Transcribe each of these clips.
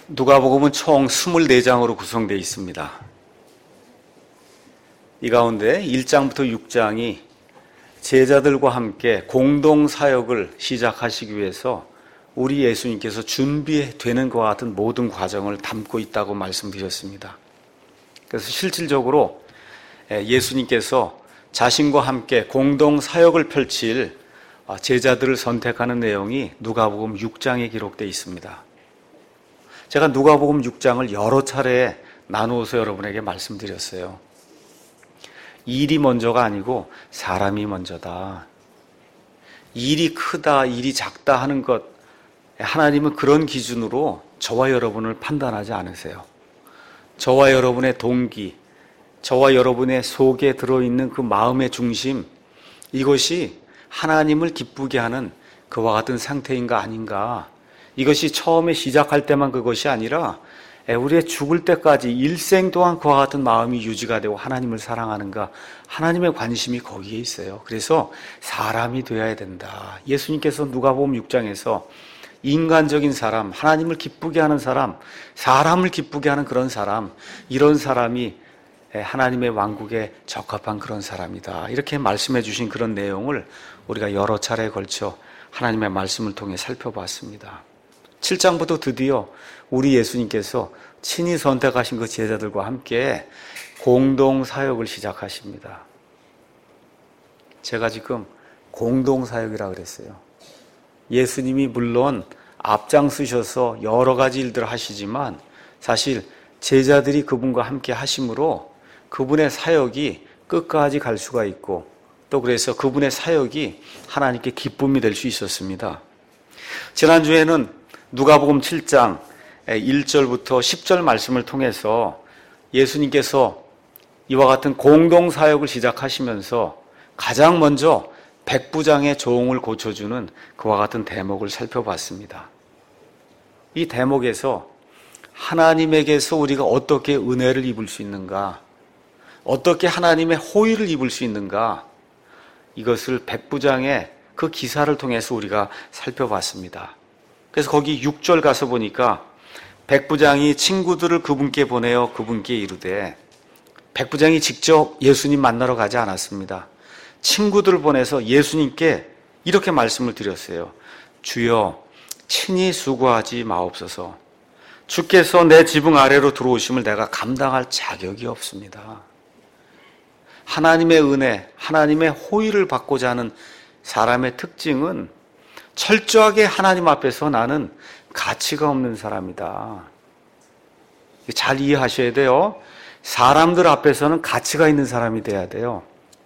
누가복음은 총 24장으로 구성되어 있습니다. 이 가운데 1장부터 6장이 제자들과 함께 공동 사역을 시작하시기 위해서 우리 예수님께서 준비되는 것과 같은 모든 과정을 담고 있다고 말씀드렸습니다. 그래서 실질적으로 예수님께서 자신과 함께 공동 사역을 펼칠 제자들을 선택하는 내용이 누가복음 6장에 기록되어 있습니다. 제가 누가복음 6장을 여러 차례 나누어서 여러분에게 말씀드렸어요. 일이 먼저가 아니고 사람이 먼저다. 일이 크다, 일이 작다 하는 것, 하나님은 그런 기준으로 저와 여러분을 판단하지 않으세요. 저와 여러분의 동기, 저와 여러분의 속에 들어있는 그 마음의 중심, 이것이 하나님을 기쁘게 하는 그와 같은 상태인가 아닌가, 이것이 처음에 시작할 때만 그것이 아니라 우리의 죽을 때까지 일생 동안 그와 같은 마음이 유지가 되고 하나님을 사랑하는가, 하나님의 관심이 거기에 있어요. 그래서 사람이 되어야 된다. 예수님께서 누가복음 6장에서 인간적인 사람, 하나님을 기쁘게 하는 사람, 사람을 기쁘게 하는 그런 사람, 이런 사람이 하나님의 왕국에 적합한 그런 사람이다, 이렇게 말씀해 주신 그런 내용을 우리가 여러 차례에 걸쳐 하나님의 말씀을 통해 살펴봤습니다. 7장부터 드디어 우리 예수님께서 친히 선택하신 그 제자들과 함께 공동 사역을 시작하십니다. 제가 지금 공동 사역이라고 그랬어요. 예수님이 물론 앞장서셔서 여러 가지 일들을 하시지만 사실 제자들이 그분과 함께 하심으로 그분의 사역이 끝까지 갈 수가 있고, 또 그래서 그분의 사역이 하나님께 기쁨이 될 수 있었습니다. 지난주에는 누가복음 7장 1절부터 10절 말씀을 통해서 예수님께서 이와 같은 공동 사역을 시작하시면서 가장 먼저 백부장의 종을 고쳐주는 그와 같은 대목을 살펴봤습니다. 이 대목에서 하나님에게서 우리가 어떻게 은혜를 입을 수 있는가, 어떻게 하나님의 호의를 입을 수 있는가, 이것을 백부장의 그 기사를 통해서 우리가 살펴봤습니다. 그래서 거기 6절 가서 보니까 백부장이 친구들을 그분께 보내어 그분께 이르되, 백부장이 직접 예수님 만나러 가지 않았습니다. 친구들을 보내서 예수님께 이렇게 말씀을 드렸어요. 주여, 친히 수고하지 마옵소서. 주께서 내 지붕 아래로 들어오심을 내가 감당할 자격이 없습니다. 하나님의 은혜, 하나님의 호의를 받고자 하는 사람의 특징은 철저하게 하나님 앞에서 나는 가치가 없는 사람이다. 잘 이해하셔야 돼요. 사람들 앞에서는 가치가 있는 사람이 돼야 돼요.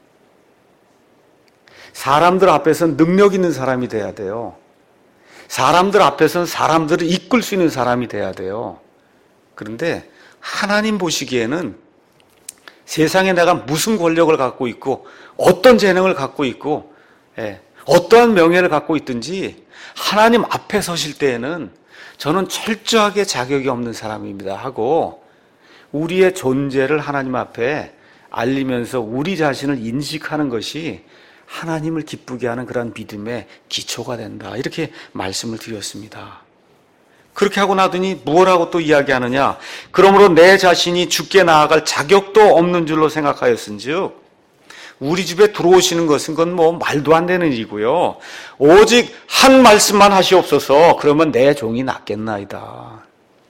사람들 앞에서는 능력 있는 사람이 돼야 돼요. 사람들 앞에서는 사람들을 이끌 수 있는 사람이 돼야 돼요. 그런데 하나님 보시기에는 세상에 내가 무슨 권력을 갖고 있고 어떤 재능을 갖고 있고 어떠한 명예를 갖고 있든지 하나님 앞에 서실 때에는 저는 철저하게 자격이 없는 사람입니다 하고 우리의 존재를 하나님 앞에 알리면서 우리 자신을 인식하는 것이 하나님을 기쁘게 하는 그런 믿음의 기초가 된다, 이렇게 말씀을 드렸습니다. 그렇게 하고 나더니 무엇라고 또 이야기하느냐, 그러므로 내 자신이 주께 나아갈 자격도 없는 줄로 생각하였은즉 우리 집에 들어오시는 것은 그건 뭐 말도 안 되는 일이고요, 오직 한 말씀만 하시옵소서. 그러면 내 종이 낫겠나이다.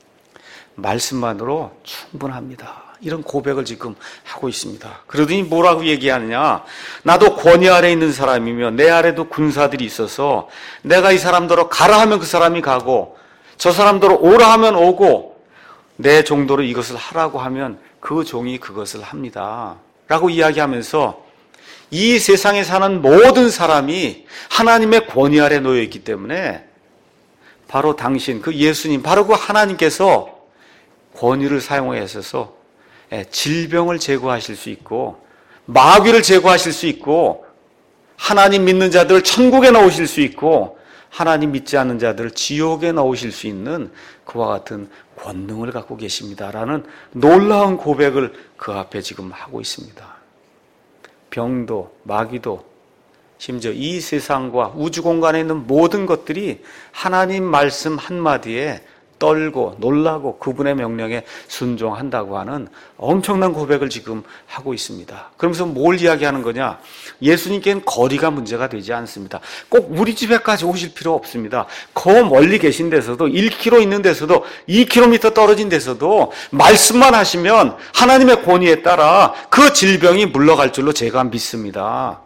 말씀만으로 충분합니다. 이런 고백을 지금 하고 있습니다. 그러더니 뭐라고 얘기하느냐, 나도 권위 아래 있는 사람이며 내 아래도 군사들이 있어서 내가 이 사람들로 가라 하면 그 사람이 가고 저 사람들로 오라 하면 오고 내 종도로 이것을 하라고 하면 그 종이 그것을 합니다 라고 이야기하면서 이 세상에 사는 모든 사람이 하나님의 권위 아래 놓여 있기 때문에 바로 당신, 그 예수님, 바로 그 하나님께서 권위를 사용하셔서 질병을 제거하실 수 있고 마귀를 제거하실 수 있고 하나님 믿는 자들을 천국에 넣으실 수 있고 하나님 믿지 않는 자들을 지옥에 넣으실 수 있는 그와 같은 권능을 갖고 계십니다라는 놀라운 고백을 그 앞에 지금 하고 있습니다. 병도 마귀도 심지어 이 세상과 우주 공간에 있는 모든 것들이 하나님 말씀 한마디에 떨고 놀라고 그분의 명령에 순종한다고 하는 엄청난 고백을 지금 하고 있습니다. 그러면서 뭘 이야기하는 거냐? 예수님께는 거리가 문제가 되지 않습니다. 꼭 우리 집에까지 오실 필요 없습니다. 거 멀리 계신 데서도 1km 있는 데서도 2km 떨어진 데서도 말씀만 하시면 하나님의 권위에 따라 그 질병이 물러갈 줄로 제가 믿습니다.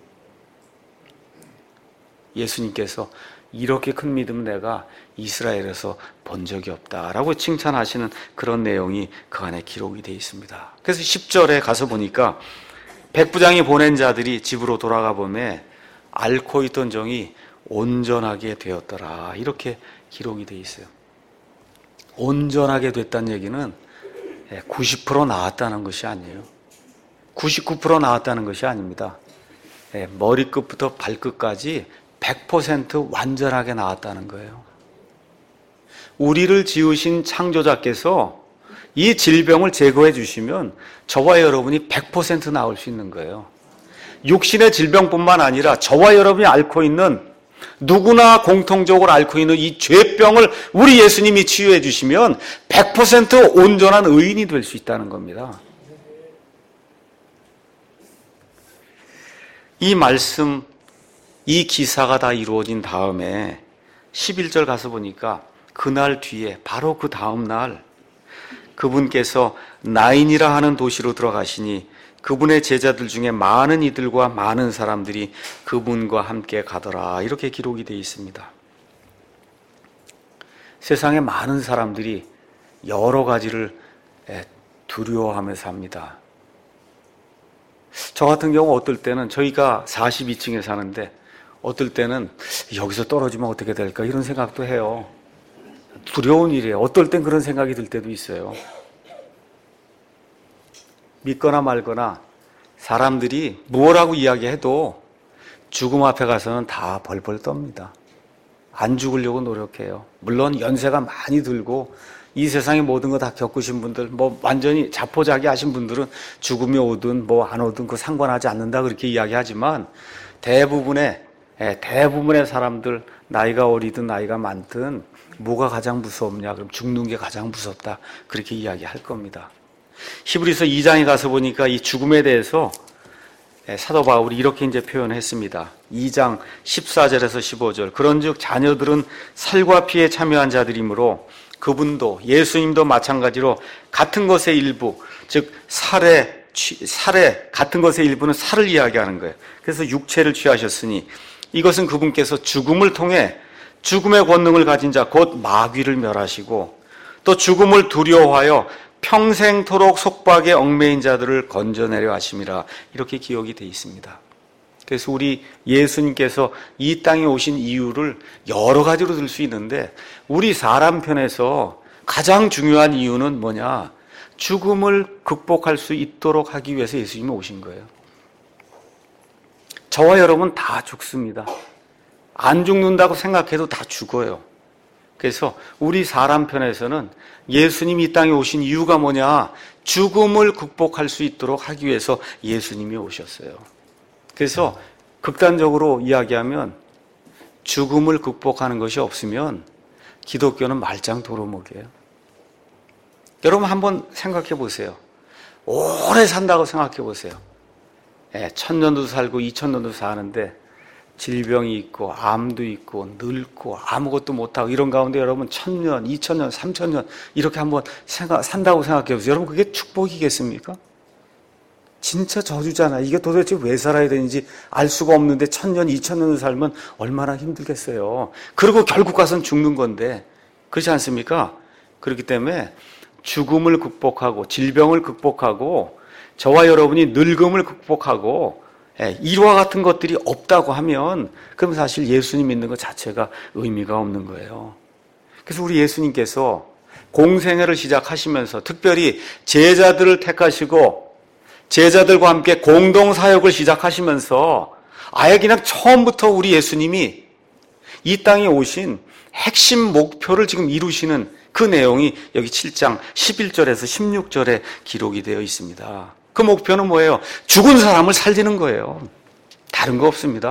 예수님께서 이렇게 큰 믿음은 내가 이스라엘에서 본 적이 없다라고 칭찬하시는 그런 내용이 그 안에 기록이 되어 있습니다. 그래서 10절에 가서 보니까 백부장이 보낸 자들이 집으로 돌아가 보매 앓고 있던 종이 온전하게 되었더라, 이렇게 기록이 되어 있어요. 온전하게 됐다는 얘기는 90% 나았다는 것이 아니에요. 99% 나았다는 것이 아닙니다. 머리끝부터 발끝까지 100% 완전하게 나았다는 거예요. 우리를 지으신 창조자께서 이 질병을 제거해 주시면 저와 여러분이 100% 나을 수 있는 거예요. 육신의 질병뿐만 아니라 저와 여러분이 앓고 있는, 누구나 공통적으로 앓고 있는 이 죄병을 우리 예수님이 치유해 주시면 100% 온전한 의인이 될 수 있다는 겁니다. 이 말씀, 이 기사가 다 이루어진 다음에 11절 가서 보니까 그날 뒤에 바로 그 다음 날 그분께서 나인이라 하는 도시로 들어가시니 그분의 제자들 중에 많은 이들과 많은 사람들이 그분과 함께 가더라, 이렇게 기록이 되어 있습니다. 세상에 많은 사람들이 여러 가지를 두려워하며 삽니다. 저 같은 경우 어떨 때는, 저희가 42층에 사는데 어떨 때는 여기서 떨어지면 어떻게 될까 이런 생각도 해요. 두려운 일이에요. 어떨 땐 그런 생각이 들 때도 있어요. 믿거나 말거나 사람들이 뭐라고 이야기해도 죽음 앞에 가서는 다 벌벌 떱니다. 안 죽으려고 노력해요. 물론 연세가 많이 들고 이 세상의 모든 거 다 겪으신 분들, 완전히 자포자기하신 분들은 죽음이 오든 안 오든 그 상관하지 않는다 그렇게 이야기하지만 대부분의 사람들, 나이가 어리든 나이가 많든 뭐가 가장 무섭냐? 그럼 죽는 게 가장 무섭다, 그렇게 이야기할 겁니다. 히브리서 2장에 가서 보니까 이 죽음에 대해서 사도 바울이 이렇게 이제 표현했습니다. 2장 14절에서 15절. 그런즉 자녀들은 살과 피에 참여한 자들이므로 그분도, 예수님도 마찬가지로 같은 것의 일부, 즉 살의 같은 것의 일부는 살을 이야기하는 거예요. 그래서 육체를 취하셨으니 이것은 그분께서 죽음을 통해 죽음의 권능을 가진 자 곧 마귀를 멸하시고 또 죽음을 두려워하여 평생토록 속박에 얽매인 자들을 건져내려 하심이라, 이렇게 기록이 되어 있습니다. 그래서 우리 예수님께서 이 땅에 오신 이유를 여러 가지로 들 수 있는데 우리 사람 편에서 가장 중요한 이유는 뭐냐? 죽음을 극복할 수 있도록 하기 위해서 예수님이 오신 거예요. 저와 여러분 다 죽습니다. 안 죽는다고 생각해도 다 죽어요. 그래서 우리 사람 편에서는 예수님이 이 땅에 오신 이유가 뭐냐? 죽음을 극복할 수 있도록 하기 위해서 예수님이 오셨어요. 그래서 극단적으로 이야기하면 죽음을 극복하는 것이 없으면 기독교는 말짱 도루묵이에요. 여러분 한번 생각해 보세요. 오래 산다고 생각해 보세요. 1000년도 살고 2000년도 사는데 질병이 있고 암도 있고 늙고 아무것도 못하고 이런 가운데 여러분 1000년, 2000년, 3000년 이렇게 한번 산다고 생각해 보세요. 여러분 그게 축복이겠습니까? 진짜 저주잖아. 이게 도대체 왜 살아야 되는지 알 수가 없는데 1000년, 2000년을 살면 얼마나 힘들겠어요. 그리고 결국 가서는 죽는 건데, 그렇지 않습니까? 그렇기 때문에 죽음을 극복하고 질병을 극복하고 저와 여러분이 늙음을 극복하고 일화 같은 것들이 없다고 하면 그럼 사실 예수님 믿는 것 자체가 의미가 없는 거예요. 그래서 우리 예수님께서 공생애를 시작하시면서 특별히 제자들을 택하시고 제자들과 함께 공동사역을 시작하시면서 아예 그냥 처음부터 우리 예수님이 이 땅에 오신 핵심 목표를 지금 이루시는 그 내용이 여기 7장 11절에서 16절에 기록이 되어 있습니다. 그 목표는 뭐예요? 죽은 사람을 살리는 거예요. 다른 거 없습니다.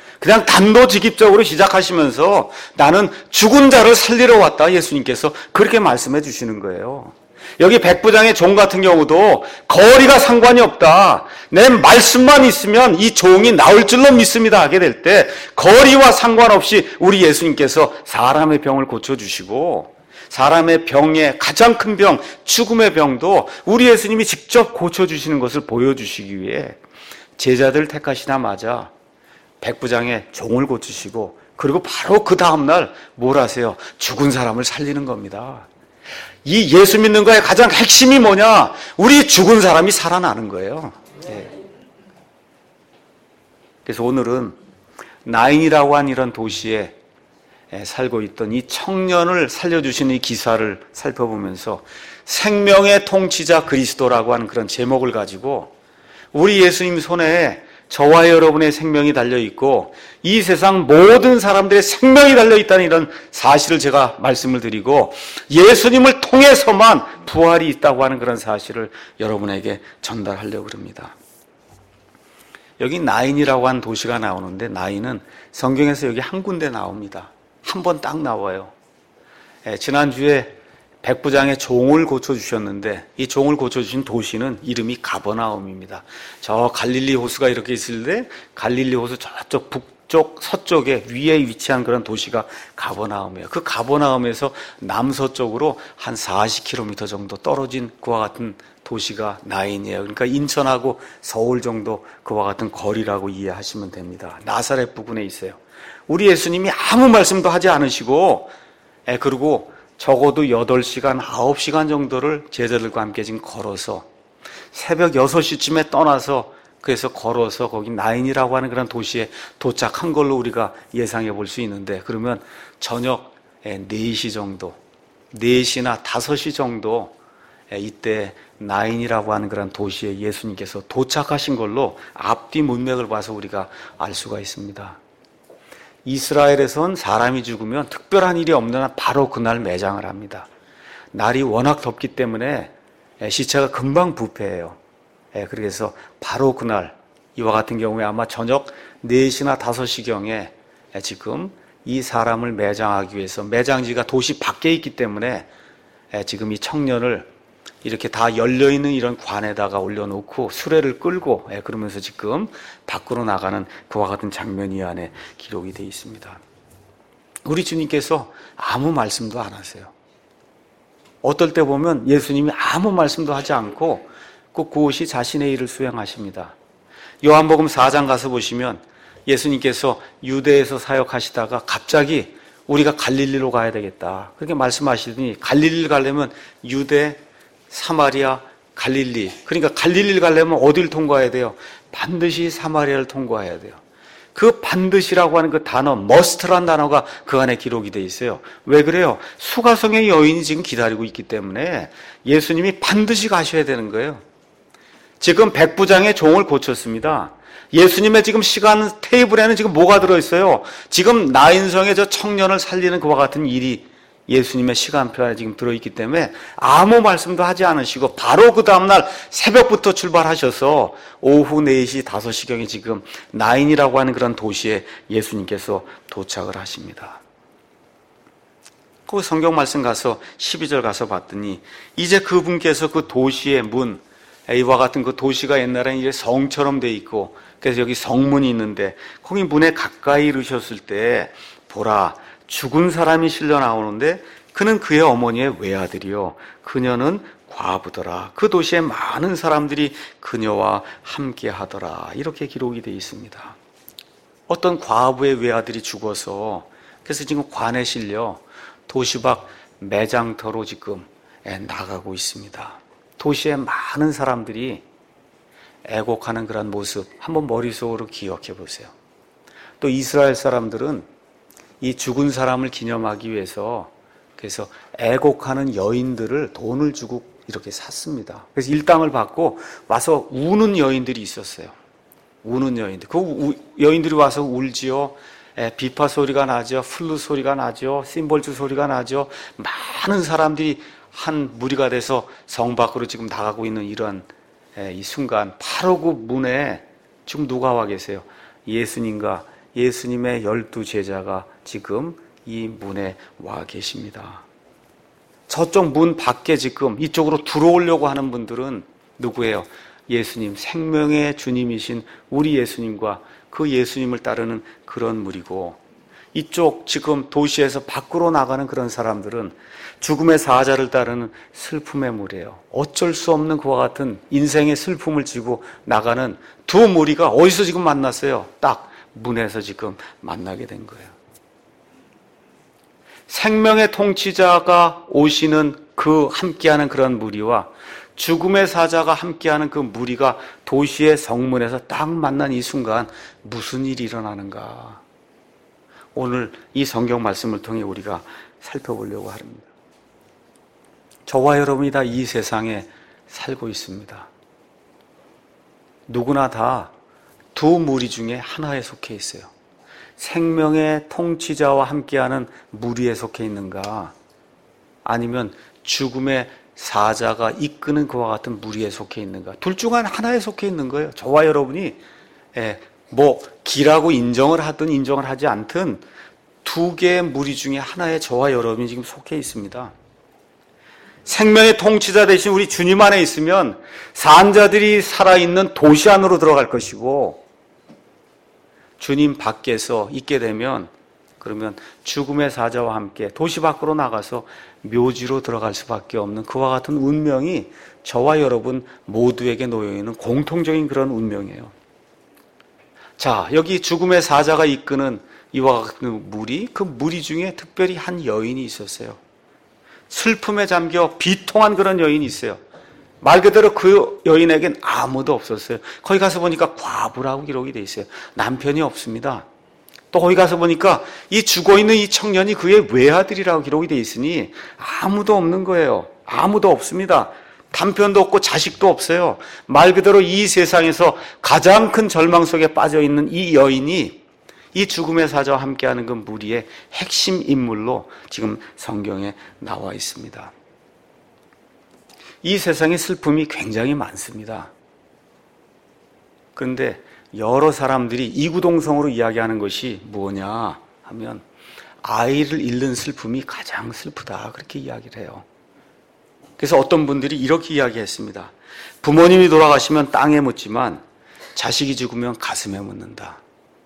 그냥 단도직입적으로 시작하시면서 나는 죽은 자를 살리러 왔다, 예수님께서 그렇게 말씀해 주시는 거예요. 여기 백부장의 종 같은 경우도 거리가 상관이 없다. 내 말씀만 있으면 이 종이 나올 줄로 믿습니다 하게 될 때 거리와 상관없이 우리 예수님께서 사람의 병을 고쳐주시고 사람의 병의 가장 큰 병, 죽음의 병도 우리 예수님이 직접 고쳐주시는 것을 보여주시기 위해 제자들 택하시자마자 백부장의 종을 고치시고 그리고 바로 그 다음날 뭘 하세요? 죽은 사람을 살리는 겁니다. 이 예수 믿는 거의 가장 핵심이 뭐냐? 우리 죽은 사람이 살아나는 거예요. 네. 그래서 오늘은 나인이라고 한 이런 도시에 살고 있던 이 청년을 살려주시는 이 기사를 살펴보면서 생명의 통치자 그리스도라고 하는 그런 제목을 가지고 우리 예수님 손에 저와 여러분의 생명이 달려있고 이 세상 모든 사람들의 생명이 달려있다는 이런 사실을 제가 말씀을 드리고 예수님을 통해서만 부활이 있다고 하는 그런 사실을 여러분에게 전달하려고 합니다. 여기 나인이라고 하는 도시가 나오는데 나인은 성경에서 여기 한 군데 나옵니다. 한 번 딱 나와요. 지난주에 백부장의 종을 고쳐주셨는데 이 종을 고쳐주신 도시는 이름이 가버나움입니다. 저 갈릴리 호수가 이렇게 있을 때 갈릴리 호수 저쪽 북쪽 서쪽에 위에 위치한 그런 도시가 가버나움이에요. 그 가버나움에서 남서쪽으로 한 40km 정도 떨어진 그와 같은 도시가 나인이에요. 그러니까 인천하고 서울 정도 그와 같은 거리라고 이해하시면 됩니다. 나사렛 부근에 있어요. 우리 예수님이 아무 말씀도 하지 않으시고 그리고 적어도 8시간, 9시간 정도를 제자들과 함께 지금 걸어서 새벽 6시쯤에 떠나서 그래서 걸어서 거기 나인이라고 하는 그런 도시에 도착한 걸로 우리가 예상해 볼 수 있는데 그러면 저녁 4시 정도, 4시나 5시 정도 이때 나인이라고 하는 그런 도시에 예수님께서 도착하신 걸로 앞뒤 문맥을 봐서 우리가 알 수가 있습니다. 이스라엘에선 사람이 죽으면 특별한 일이 없는 한 바로 그날 매장을 합니다. 날이 워낙 덥기 때문에 시체가 금방 부패해요. 그래서 바로 그날 이와 같은 경우에 아마 저녁 4시나 5시경에 지금 이 사람을 매장하기 위해서 매장지가 도시 밖에 있기 때문에 지금 이 청년을 이렇게 다 열려있는 이런 관에다가 올려놓고 수레를 끌고 그러면서 지금 밖으로 나가는 그와 같은 장면이 안에 기록이 되어 있습니다. 우리 주님께서 아무 말씀도 안 하세요. 어떨 때 보면 예수님이 아무 말씀도 하지 않고 그곳이 자신의 일을 수행하십니다. 요한복음 4장 가서 보시면 예수님께서 유대에서 사역하시다가 갑자기 우리가 갈릴리로 가야 되겠다 그렇게 말씀하시더니 갈릴리를 가려면 유대, 사마리아, 갈릴리. 그러니까 갈릴리를 가려면 어디를 통과해야 돼요? 반드시 사마리아를 통과해야 돼요. 그 반드시라고 하는 그 단어, must란 단어가 그 안에 기록이 돼 있어요. 왜 그래요? 수가성의 여인이 지금 기다리고 있기 때문에 예수님이 반드시 가셔야 되는 거예요. 지금 백부장의 종을 고쳤습니다. 예수님의 지금 시간 테이블에는 지금 뭐가 들어있어요? 지금 나인성의 저 청년을 살리는 그와 같은 일이 예수님의 시간표에 지금 들어있기 때문에 아무 말씀도 하지 않으시고 바로 그 다음날 새벽부터 출발하셔서 오후 4시, 5시경에 지금 나인이라고 하는 그런 도시에 예수님께서 도착을 하십니다. 그 성경 말씀 가서 12절 가서 봤더니 이제 그분께서 그 도시의 문, 이와 같은 그 도시가 옛날에는 이제 성처럼 돼 있고 그래서 여기 성문이 있는데 거기 문에 가까이 이르셨을 때 보라 죽은 사람이 실려 나오는데 그는 그의 어머니의 외아들이요 그녀는 과부더라. 그 도시에 많은 사람들이 그녀와 함께 하더라. 이렇게 기록이 되어 있습니다. 어떤 과부의 외아들이 죽어서 그래서 지금 관에 실려 도시 밖 매장터로 지금 나가고 있습니다. 도시에 많은 사람들이 애곡하는 그런 모습 한번 머릿속으로 기억해 보세요. 또 이스라엘 사람들은 이 죽은 사람을 기념하기 위해서 그래서 애곡하는 여인들을 돈을 주고 이렇게 샀습니다. 그래서 일당을 받고 와서 우는 여인들이 있었어요. 우는 여인들. 그 여인들이 와서 울지요. 비파 소리가 나죠. 플룻 소리가 나죠. 심벌주 소리가 나죠. 많은 사람들이 한 무리가 돼서 성 밖으로 지금 나가고 있는 이런 이 순간 바로 그 문에 지금 누가 와 계세요? 예수님과 예수님의 12 제자가 지금 이 문에 와 계십니다. 저쪽 문 밖에 지금 이쪽으로 들어오려고 하는 분들은 누구예요? 예수님, 생명의 주님이신 우리 예수님과 그 예수님을 따르는 그런 무리고, 이쪽 지금 도시에서 밖으로 나가는 그런 사람들은 죽음의 사자를 따르는 슬픔의 무리예요. 어쩔 수 없는 그와 같은 인생의 슬픔을 지고 나가는 두 무리가 어디서 지금 만났어요? 딱 문에서 지금 만나게 된 거예요. 생명의 통치자가 오시는 그 함께하는 그런 무리와 죽음의 사자가 함께하는 그 무리가 도시의 성문에서 딱 만난 이 순간 무슨 일이 일어나는가? 오늘 이 성경 말씀을 통해 우리가 살펴보려고 합니다. 저와 여러분이 다 이 세상에 살고 있습니다. 누구나 다 두 무리 중에 하나에 속해 있어요. 생명의 통치자와 함께하는 무리에 속해 있는가, 아니면 죽음의 사자가 이끄는 그와 같은 무리에 속해 있는가, 둘 중 하나에 속해 있는 거예요. 저와 여러분이 기라고 인정을 하든 인정을 하지 않든 두 개의 무리 중에 하나에 저와 여러분이 지금 속해 있습니다. 생명의 통치자 대신 우리 주님 안에 있으면 산자들이 살아있는 도시 안으로 들어갈 것이고, 주님 밖에서 있게 되면 그러면 죽음의 사자와 함께 도시 밖으로 나가서 묘지로 들어갈 수밖에 없는 그와 같은 운명이 저와 여러분 모두에게 놓여있는 공통적인 그런 운명이에요. 자, 여기 죽음의 사자가 이끄는 이와 같은 무리, 그 무리 중에 특별히 한 여인이 있었어요. 슬픔에 잠겨 비통한 그런 여인이 있어요. 말 그대로 그 여인에겐 아무도 없었어요. 거기 가서 보니까 과부라고 기록이 돼 있어요. 남편이 없습니다. 또 거기 가서 보니까 이 죽어있는 이 청년이 그의 외아들이라고 기록이 돼 있으니 아무도 없는 거예요. 아무도 없습니다. 남편도 없고 자식도 없어요. 말 그대로 이 세상에서 가장 큰 절망 속에 빠져있는 이 여인이 이 죽음의 사자와 함께하는 그 무리의 핵심 인물로 지금 성경에 나와 있습니다. 이 세상에 슬픔이 굉장히 많습니다. 그런데 여러 사람들이 이구동성으로 이야기하는 것이 뭐냐 하면 아이를 잃는 슬픔이 가장 슬프다, 그렇게 이야기를 해요. 그래서 어떤 분들이 이렇게 이야기했습니다. 부모님이 돌아가시면 땅에 묻지만 자식이 죽으면 가슴에 묻는다.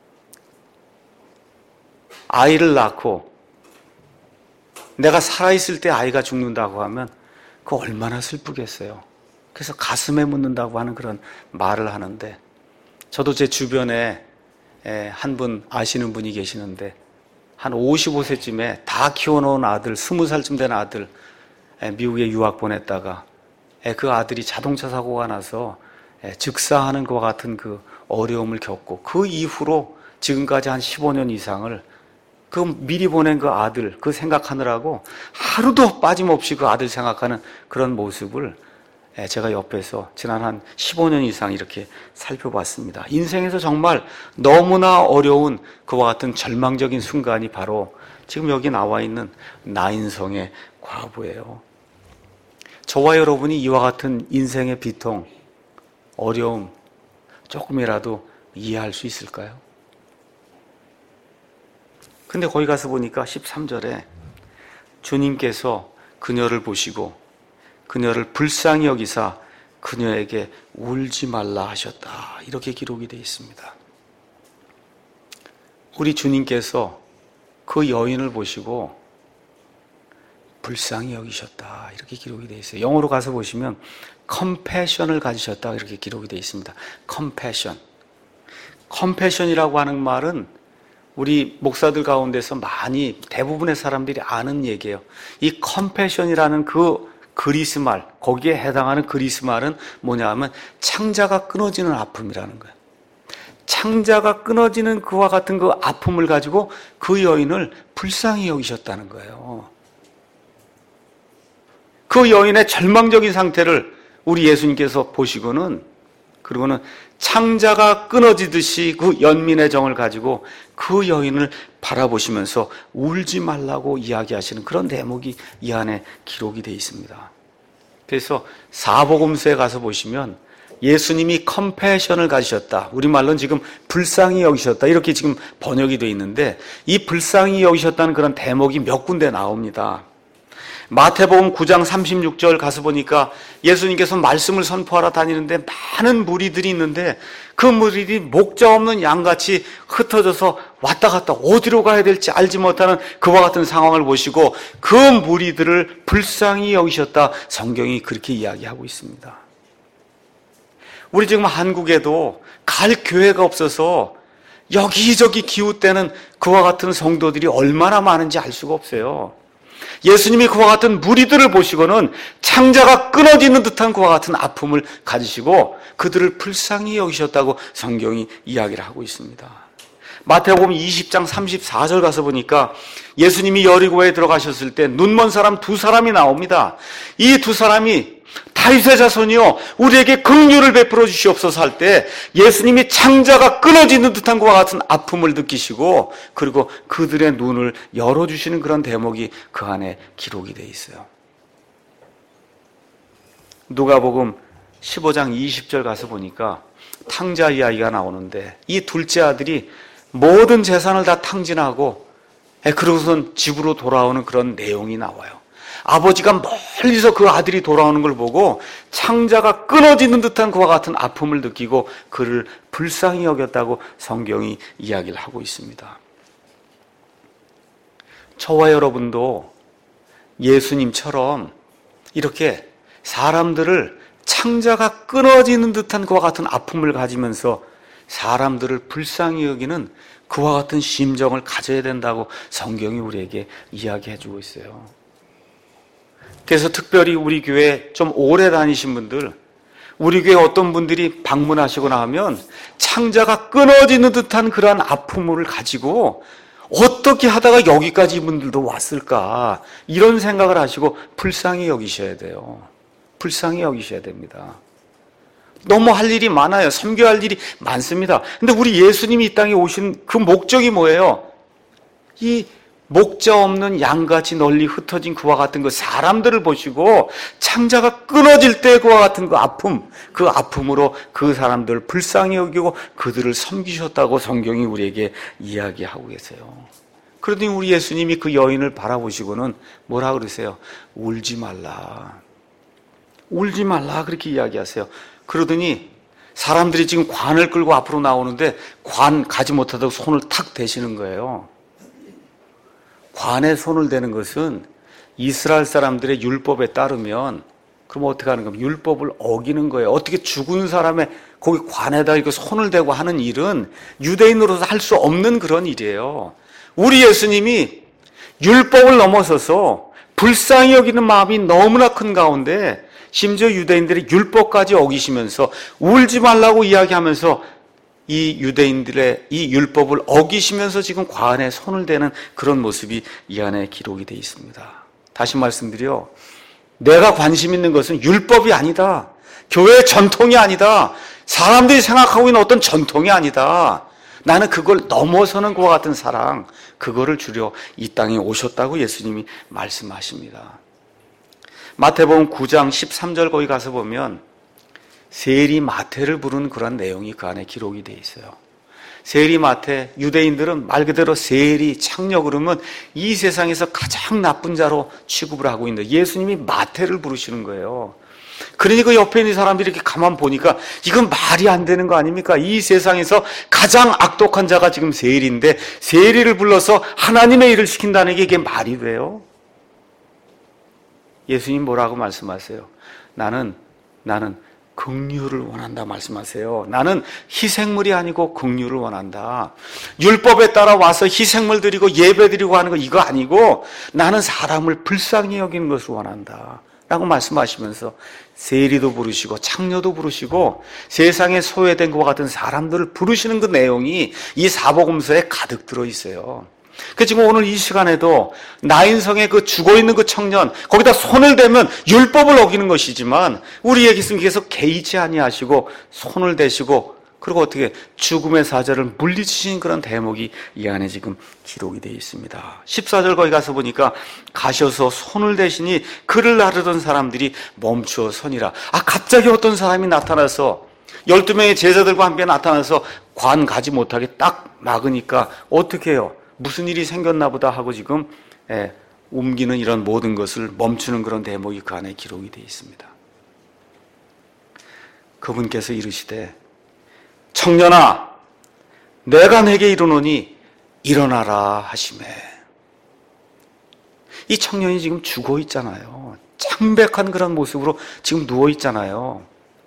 아이를 낳고 내가 살아있을 때 아이가 죽는다고 하면 그거 얼마나 슬프겠어요. 그래서 가슴에 묻는다고 하는 그런 말을 하는데, 저도 제 주변에 한 분 아시는 분이 계시는데 한 55세쯤에 다 키워놓은 아들, 20살쯤 된 아들 미국에 유학 보냈다가 그 아들이 자동차 사고가 나서 즉사하는 것과 같은 그 어려움을 겪고, 그 이후로 지금까지 한 15년 이상을 그 미리 보낸 그 아들, 그 생각하느라고 하루도 빠짐없이 그 아들 생각하는 그런 모습을 제가 옆에서 지난 한 15년 이상 이렇게 살펴봤습니다. 인생에서 정말 너무나 어려운 그와 같은 절망적인 순간이 바로 지금 여기 나와 있는 나인성의 과부예요. 저와 여러분이 이와 같은 인생의 비통, 어려움 조금이라도 이해할 수 있을까요? 근데 거기 가서 보니까 13절에 주님께서 그녀를 보시고 그녀를 불쌍히 여기사 그녀에게 울지 말라 하셨다, 이렇게 기록이 되어 있습니다. 우리 주님께서 그 여인을 보시고 불쌍히 여기셨다, 이렇게 기록이 되어 있어요. 영어로 가서 보시면 컴패션을 가지셨다, 이렇게 기록이 되어 있습니다. 컴패션. 컴패션이라고 하는 말은 우리 목사들 가운데서 많이, 대부분의 사람들이 아는 얘기예요. 이 컴패션이라는 그 그리스 말, 거기에 해당하는 그리스 말은 뭐냐 하면 창자가 끊어지는 아픔이라는 거예요. 창자가 끊어지는 그와 같은 그 아픔을 가지고 그 여인을 불쌍히 여기셨다는 거예요. 그 여인의 절망적인 상태를 우리 예수님께서 보시고는, 그리고는 창자가 끊어지듯이 그 연민의 정을 가지고 그 여인을 바라보시면서 울지 말라고 이야기하시는 그런 대목이 이 안에 기록이 되어 있습니다. 그래서 사복음서에 가서 보시면 예수님이 컴패션을 가지셨다. 우리말로는 지금 불쌍히 여기셨다. 이렇게 지금 번역이 되어 있는데 이 불쌍히 여기셨다는 그런 대목이 몇 군데 나옵니다. 마태복음 9장 36절 가서 보니까 예수님께서 말씀을 선포하러 다니는데 많은 무리들이 있는데 그 무리들이 목자 없는 양같이 흩어져서 왔다 갔다 어디로 가야 될지 알지 못하는 그와 같은 상황을 보시고 그 무리들을 불쌍히 여기셨다. 성경이 그렇게 이야기하고 있습니다. 우리 지금 한국에도 갈 교회가 없어서 여기저기 기웃대는 그와 같은 성도들이 얼마나 많은지 알 수가 없어요. 예수님이 그와 같은 무리들을 보시고는 창자가 끊어지는 듯한 그와 같은 아픔을 가지시고 그들을 불쌍히 여기셨다고 성경이 이야기를 하고 있습니다. 마태복음 20장 34절 가서 보니까 예수님이 여리고에 들어가셨을 때 눈먼 사람 두 사람이 나옵니다. 이 두 사람이 다윗의 자손이요 우리에게 긍휼을 베풀어 주시옵소서 할 때 예수님이 창자가 끊어지는 듯한 것과 같은 아픔을 느끼시고 그리고 그들의 눈을 열어주시는 그런 대목이 그 안에 기록이 되어 있어요. 누가복음 15장 20절 가서 보니까 탕자 이야기가 나오는데 이 둘째 아들이 모든 재산을 다 탕진하고 그러고선 집으로 돌아오는 그런 내용이 나와요. 아버지가 멀리서 그 아들이 돌아오는 걸 보고 창자가 끊어지는 듯한 그와 같은 아픔을 느끼고 그를 불쌍히 여겼다고 성경이 이야기를 하고 있습니다. 저와 여러분도 예수님처럼 이렇게 사람들을 창자가 끊어지는 듯한 그와 같은 아픔을 가지면서 사람들을 불쌍히 여기는 그와 같은 심정을 가져야 된다고 성경이 우리에게 이야기해 주고 있어요. 그래서 특별히 우리 교회 좀 오래 다니신 분들, 우리 교회 어떤 분들이 방문하시거나 하면 창자가 끊어지는 듯한 그러한 아픔을 가지고 어떻게 하다가 여기까지 이분들도 왔을까 이런 생각을 하시고 불쌍히 여기셔야 돼요. 불쌍히 여기셔야 됩니다. 너무 할 일이 많아요. 섬겨야 할 일이 많습니다. 근데 우리 예수님이 이 땅에 오신 그 목적이 뭐예요? 이 목자 없는 양같이 널리 흩어진 그와 같은 그 사람들을 보시고 창자가 끊어질 때 그와 같은 그 아픔으로 그 사람들을 불쌍히 여기고 그들을 섬기셨다고 성경이 우리에게 이야기하고 계세요. 그러더니 우리 예수님이 그 여인을 바라보시고는 뭐라 그러세요? 울지 말라. 울지 말라 그렇게 이야기하세요. 그러더니 사람들이 지금 관을 끌고 앞으로 나오는데 관 가지 못하다고 손을 탁 대시는 거예요. 관에 손을 대는 것은 이스라엘 사람들의 율법에 따르면 그럼 어떻게 하는 겁니까? 율법을 어기는 거예요. 어떻게 죽은 사람의 거기 관에다 이렇게 손을 대고 하는 일은 유대인으로서 할 수 없는 그런 일이에요. 우리 예수님이 율법을 넘어서서 불쌍히 여기는 마음이 너무나 큰 가운데 심지어 유대인들의 율법까지 어기시면서 울지 말라고 이야기하면서 이 유대인들의 이 율법을 어기시면서 지금 관에 손을 대는 그런 모습이 이 안에 기록이 되어 있습니다. 다시 말씀드려 내가 관심 있는 것은 율법이 아니다. 교회의 전통이 아니다. 사람들이 생각하고 있는 어떤 전통이 아니다. 나는 그걸 넘어서는 것과 같은 사랑, 그거를 주려 이 땅에 오셨다고 예수님이 말씀하십니다. 마태복음 9장 13절 거기 가서 보면 세리 마태를 부르는 그런 내용이 그 안에 기록이 되어 있어요. 세리 마태, 유대인들은 말 그대로 세리, 창녀 그러면 이 세상에서 가장 나쁜 자로 취급을 하고 있는데 예수님이 마태를 부르시는 거예요. 그러니까 옆에 있는 사람들이 이렇게 가만 보니까 이건 말이 안 되는 거 아닙니까? 이 세상에서 가장 악독한 자가 지금 세리인데 세리를 불러서 하나님의 일을 시킨다는 게 이게 말이 돼요? 예수님 뭐라고 말씀하세요? 나는 긍휼을 원한다 말씀하세요. 나는 희생물이 아니고 긍휼을 원한다. 율법에 따라 와서 희생물 드리고 예배 드리고 하는 거 이거 아니고 나는 사람을 불쌍히 여기는 것을 원한다 라고 말씀하시면서 세리도 부르시고 창녀도 부르시고 세상에 소외된 것과 같은 사람들을 부르시는 그 내용이 이 사복음서에 가득 들어있어요. 그 지금 오늘 이 시간에도 나인성에 그 죽어있는 그 청년 거기다 손을 대면 율법을 어기는 것이지만 우리에게 계속 개의치 아니하시고 손을 대시고 그리고 어떻게 죽음의 사자를 물리치신 그런 대목이 이 안에 지금 기록이 되어 있습니다. 14절 거기 가서 보니까 가셔서 손을 대시니 그를 나르던 사람들이 멈추어 서니라. 갑자기 어떤 사람이 나타나서 12명의 제자들과 함께 나타나서 관 가지 못하게 딱 막으니까 어떻게 해요? 무슨 일이 생겼나 보다 하고 지금 옮기는 이런 모든 것을 멈추는 그런 대목이 그 안에 기록이 되어 있습니다. 그분께서 이르시되 청년아 내가 내게 이르노니 일어나라 하시매. 이 청년이 지금 죽어 있잖아요. 창백한 그런 모습으로 지금 누워 있잖아요.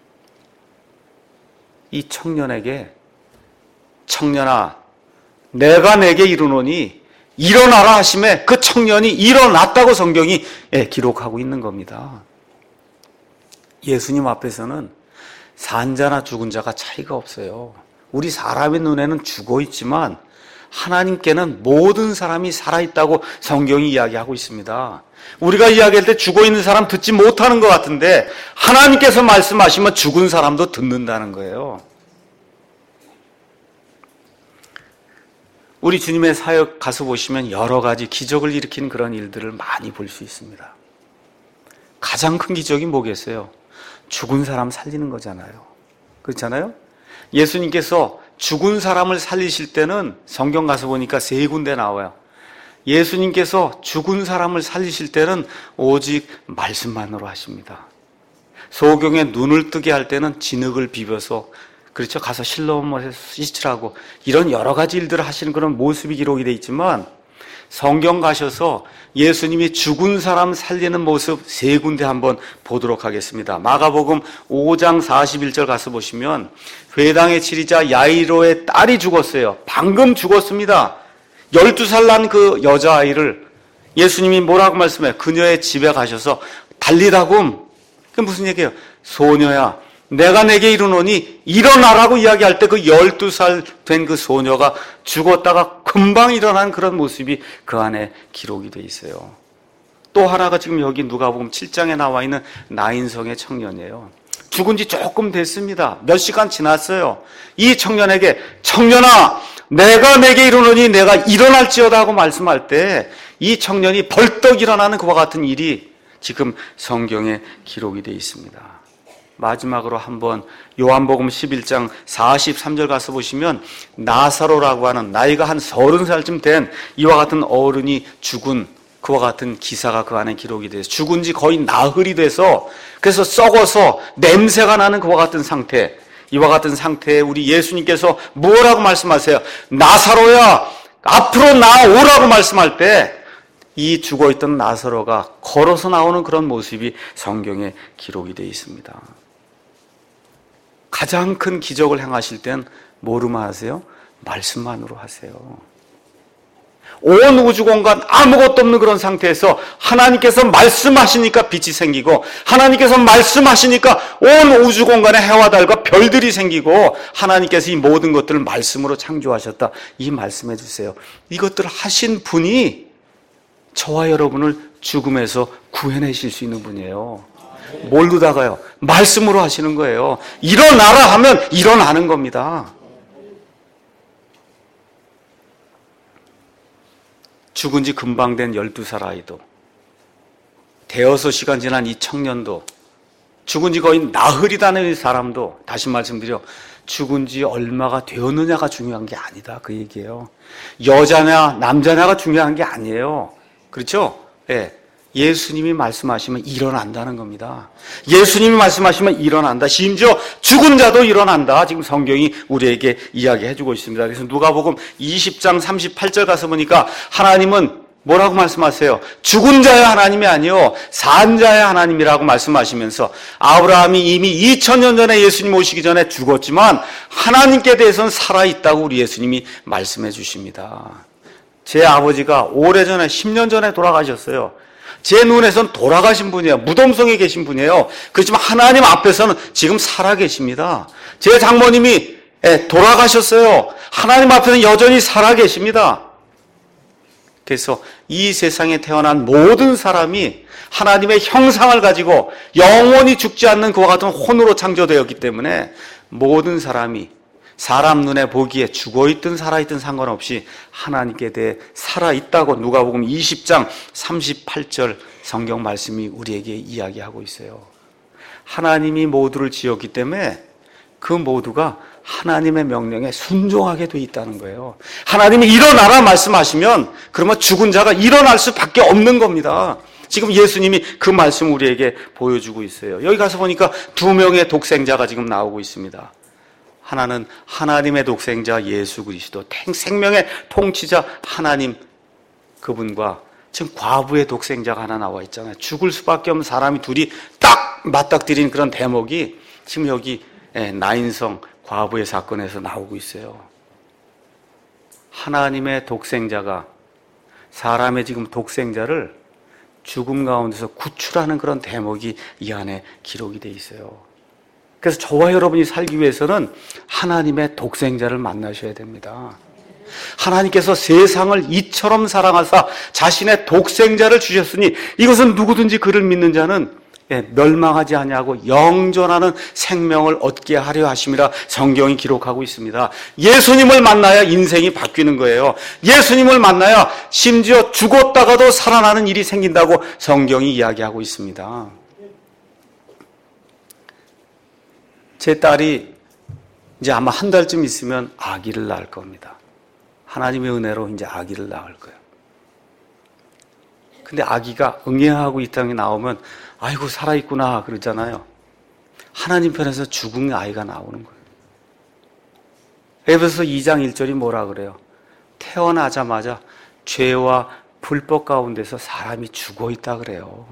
이 청년에게 청년아 내가 내게 이르노니 일어나라 하시매 그 청년이 일어났다고 성경이 기록하고 있는 겁니다. 예수님 앞에서는 산 자나 죽은 자가 차이가 없어요. 우리 사람의 눈에는 죽어 있지만 하나님께는 모든 사람이 살아있다고 성경이 이야기하고 있습니다. 우리가 이야기할 때 죽어 있는 사람 듣지 못하는 것 같은데 하나님께서 말씀하시면 죽은 사람도 듣는다는 거예요. 우리 주님의 사역 가서 보시면 여러 가지 기적을 일으킨 그런 일들을 많이 볼 수 있습니다. 가장 큰 기적이 뭐겠어요? 죽은 사람 살리는 거잖아요. 그렇잖아요? 예수님께서 죽은 사람을 살리실 때는 성경 가서 보니까 3군데 나와요. 예수님께서 죽은 사람을 살리실 때는 오직 말씀만으로 하십니다. 소경에 눈을 뜨게 할 때는 진흙을 비벼서 그렇죠. 가서 실로몬에서 씻으라고 이런 여러 가지 일들을 하시는 그런 모습이 기록이 되어 있지만 성경 가셔서 예수님이 죽은 사람 살리는 모습 3군데 한번 보도록 하겠습니다. 마가복음 5장 41절 가서 보시면 회당의 치리자 야이로의 딸이 죽었어요. 방금 죽었습니다. 12살 난 그 여자아이를 예수님이 뭐라고 말씀해요? 그녀의 집에 가셔서 달리다굼. 그게 무슨 얘기예요? 소녀야 내가 내게 이르노니 일어나라고 이야기할 때 그 12살 된 그 소녀가 죽었다가 금방 일어난 그런 모습이 그 안에 기록이 되어 있어요. 또 하나가 지금 여기 누가복음 7장에 나와 있는 나인성의 청년이에요. 죽은 지 조금 됐습니다. 몇 시간 지났어요. 이 청년에게 청년아 내가 내게 이르노니 내가 일어날지어다 하고 말씀할 때 이 청년이 벌떡 일어나는 그와 같은 일이 지금 성경에 기록이 되어 있습니다. 마지막으로 한번 요한복음 11장 43절 가서 보시면 나사로라고 하는 나이가 한 30살쯤 된 이와 같은 어른이 죽은 그와 같은 기사가 그 안에 기록이 돼서 죽은 지 거의 나흘이 돼서 그래서 썩어서 냄새가 나는 그와 같은 상태, 이와 같은 상태에 우리 예수님께서 뭐라고 말씀하세요? 나사로야 앞으로 나오라고 말씀할 때 이 죽어있던 나사로가 걸어서 나오는 그런 모습이 성경에 기록이 되어 있습니다. 가장 큰 기적을 행하실 땐 뭐로만 하세요? 말씀만으로 하세요. 온 우주 공간 아무것도 없는 그런 상태에서 하나님께서 말씀하시니까 빛이 생기고 하나님께서 말씀하시니까 온 우주 공간에 해와 달과 별들이 생기고 하나님께서 이 모든 것들을 말씀으로 창조하셨다. 이 말씀해 주세요. 이것들을 하신 분이 저와 여러분을 죽음에서 구해내실 수 있는 분이에요. 뭘로다가요? 말씀으로 하시는 거예요. 일어나라 하면 일어나는 겁니다. 죽은 지 금방 된 12살 아이도, 대여섯 시간 지난 이 청년도, 죽은 지 거의 나흘이라는 사람도, 다시 말씀드려 죽은 지 얼마가 되었느냐가 중요한 게 아니다 그 얘기예요. 여자냐 남자냐가 중요한 게 아니에요. 그렇죠? 예. 예수님이 말씀하시면 일어난다는 겁니다. 예수님이 말씀하시면 일어난다. 심지어 죽은 자도 일어난다. 지금 성경이 우리에게 이야기해주고 있습니다. 그래서 누가복음 20장 38절 가서 보니까 하나님은 뭐라고 말씀하세요? 죽은 자의 하나님이 아니요 산 자의 하나님이라고 말씀하시면서 아브라함이 이미 2000년 전에 예수님 오시기 전에 죽었지만 하나님께 대해서는 살아있다고 우리 예수님이 말씀해 주십니다. 제 아버지가 오래전에 10년 전에 돌아가셨어요. 제 눈에선 돌아가신 분이에요. 무덤속에 계신 분이에요. 그렇지만 하나님 앞에서는 지금 살아 계십니다. 제 장모님이 돌아가셨어요. 하나님 앞에서는 여전히 살아 계십니다. 그래서 이 세상에 태어난 모든 사람이 하나님의 형상을 가지고 영원히 죽지 않는 그와 같은 혼으로 창조되었기 때문에 모든 사람이 사람 눈에 보기에 죽어있든 살아있든 상관없이 하나님께 대해 살아있다고 누가복음 20장 38절 성경 말씀이 우리에게 이야기하고 있어요. 하나님이 모두를 지었기 때문에 그 모두가 하나님의 명령에 순종하게 돼 있다는 거예요. 하나님이 일어나라 말씀하시면 그러면 죽은 자가 일어날 수밖에 없는 겁니다. 지금 예수님이 그 말씀을 우리에게 보여주고 있어요. 여기 가서 보니까 2명의 독생자가 지금 나오고 있습니다. 하나는 하나님의 독생자 예수 그리스도, 생명의 통치자 하나님, 그분과 지금 과부의 독생자가 하나 나와 있잖아요. 죽을 수밖에 없는 사람이 둘이 딱 맞닥뜨린 그런 대목이 지금 여기 나인성 과부의 사건에서 나오고 있어요. 하나님의 독생자가 사람의 지금 독생자를 죽음 가운데서 구출하는 그런 대목이 이 안에 기록이 돼 있어요. 그래서 저와 여러분이 살기 위해서는 하나님의 독생자를 만나셔야 됩니다. 하나님께서 세상을 이처럼 사랑하사 자신의 독생자를 주셨으니 이것은 누구든지 그를 믿는 자는 멸망하지 아니하고 영존하는 생명을 얻게 하려 하심이라 성경이 기록하고 있습니다. 예수님을 만나야 인생이 바뀌는 거예요. 예수님을 만나야 심지어 죽었다가도 살아나는 일이 생긴다고 성경이 이야기하고 있습니다. 제 딸이 이제 아마 한 달쯤 있으면 아기를 낳을 겁니다. 하나님의 은혜로 이제 아기를 낳을 거예요. 근데 아기가 응애하고 이 땅에 나오면 아이고 살아있구나 그러잖아요. 하나님 편에서 죽은 아이가 나오는 거예요. 에베소 2장 1절이 뭐라 그래요? 태어나자마자 죄와 불법 가운데서 사람이 죽어있다 그래요.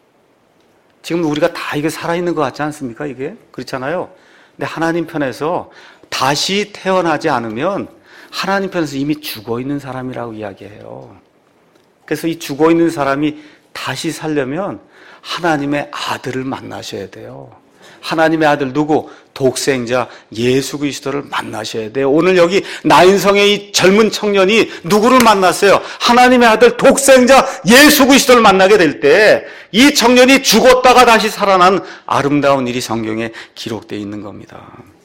지금 우리가 다 이게 살아있는 것 같지 않습니까? 이게 그렇잖아요. 근데 하나님 편에서 다시 태어나지 않으면 하나님 편에서 이미 죽어있는 사람이라고 이야기해요. 그래서 이 죽어있는 사람이 다시 살려면 하나님의 아들을 만나셔야 돼요. 하나님의 아들 누구? 독생자 예수 그리스도를 만나셔야 돼요. 오늘 여기 나인성의 이 젊은 청년이 누구를 만났어요? 하나님의 아들 독생자 예수 그리스도를 만나게 될 때 이 청년이 죽었다가 다시 살아난 아름다운 일이 성경에 기록되어 있는 겁니다.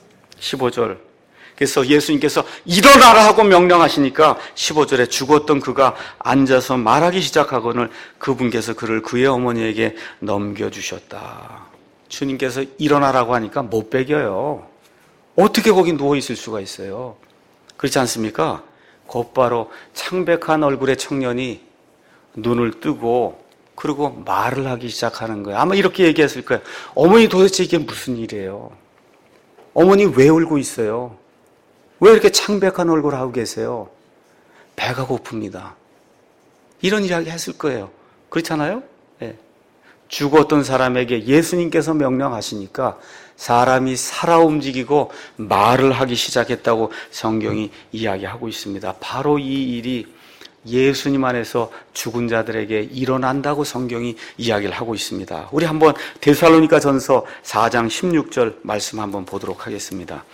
15절. 그래서 예수님께서 일어나라 하고 명령하시니까 15절에 죽었던 그가 앉아서 말하기 시작하거늘 그분께서 그를 그의 어머니에게 넘겨주셨다. 주님께서 일어나라고 하니까 못 베겨요. 어떻게 거기 누워있을 수가 있어요? 그렇지 않습니까? 곧바로 창백한 얼굴의 청년이 눈을 뜨고 그리고 말을 하기 시작하는 거예요. 아마 이렇게 얘기했을 거예요. 어머니 도대체 이게 무슨 일이에요? 어머니 왜 울고 있어요? 왜 이렇게 창백한 얼굴을 하고 계세요? 배가 고픕니다. 이런 이야기 했을 거예요. 그렇잖아요? 네. 죽었던 사람에게 예수님께서 명령하시니까 사람이 살아 움직이고 말을 하기 시작했다고 성경이 이야기하고 있습니다. 바로 이 일이 예수님 안에서 죽은 자들에게 일어난다고 성경이 이야기를 하고 있습니다. 우리 한번 데살로니가전서 4장 16절 말씀 한번 보도록 하겠습니다.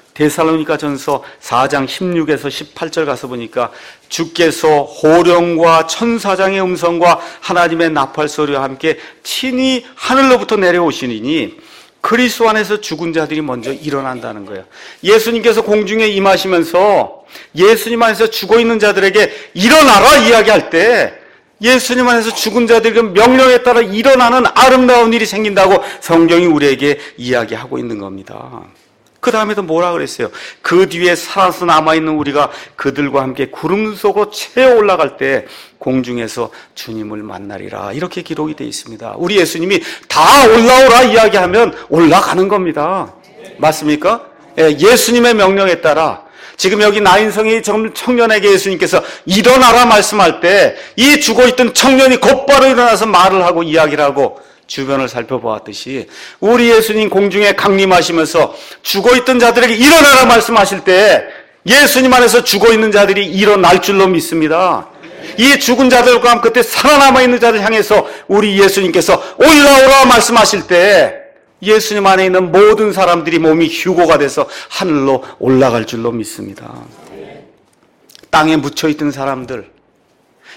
데살로니가전서 4장 16에서 18절 가서 보니까 주께서 호령과 천사장의 음성과 하나님의 나팔 소리와 함께 친히 하늘로부터 내려오시니 그리스도 안에서 죽은 자들이 먼저 일어난다는 거예요. 예수님께서 공중에 임하시면서 예수님 안에서 죽어있는 자들에게 일어나라 이야기할 때 예수님 안에서 죽은 자들에게 명령에 따라 일어나는 아름다운 일이 생긴다고 성경이 우리에게 이야기하고 있는 겁니다. 그 다음에도 뭐라 그랬어요? 그 뒤에 살아서 남아있는 우리가 그들과 함께 구름 속으로 채어 올라갈 때 공중에서 주님을 만나리라. 이렇게 기록이 되어 있습니다. 우리 예수님이 다 올라오라 이야기하면 올라가는 겁니다. 맞습니까? 예수님의 명령에 따라 지금 여기 나인성의 청년에게 예수님께서 일어나라 말씀할 때 이 죽어있던 청년이 곧바로 일어나서 말을 하고 이야기를 하고 주변을 살펴보았듯이 우리 예수님 공중에 강림하시면서 죽어있던 자들에게 일어나라 말씀하실 때 예수님 안에서 죽어있는 자들이 일어날 줄로 믿습니다. 이 죽은 자들과 함께 그때 살아남아있는 자들 향해서 우리 예수님께서 올라오라 말씀하실 때 예수님 안에 있는 모든 사람들이 몸이 휴고가 돼서 하늘로 올라갈 줄로 믿습니다. 땅에 묻혀있던 사람들,